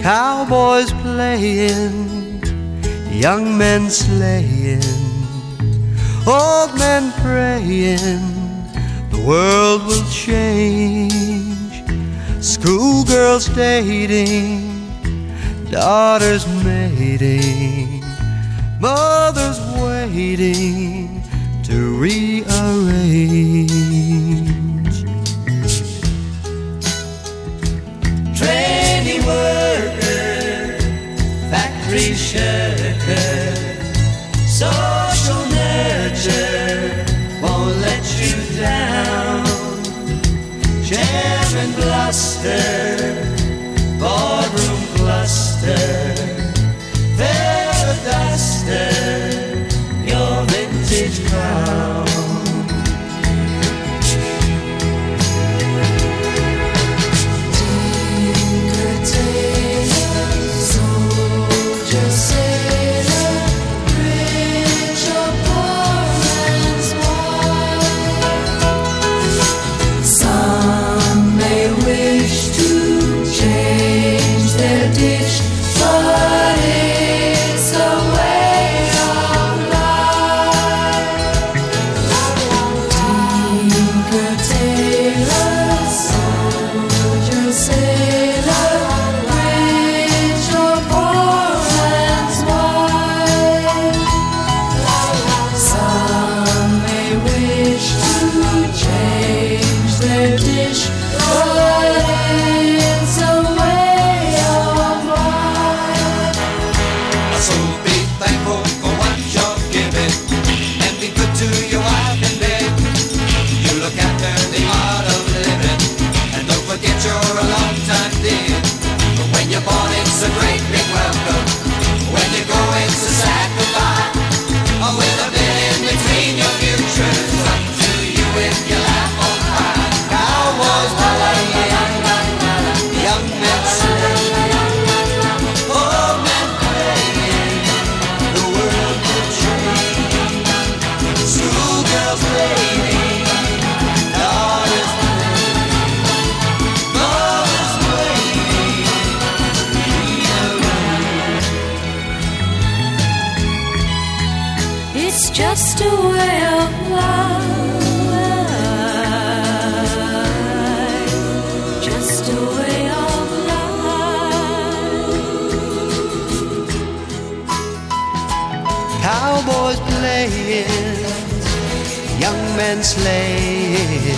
Cowboys playing, young men slaying, old men praying, the world will change. Schoolgirls dating, daughters mating, mothers waiting to rearrange. Trainee worker, factory shirker, social nurture won't let you down. Jam and bluster, boardroom cluster, feather duster, your vintage crown. Just a way of life, just a way of life. Cowboys playing, young men slaying,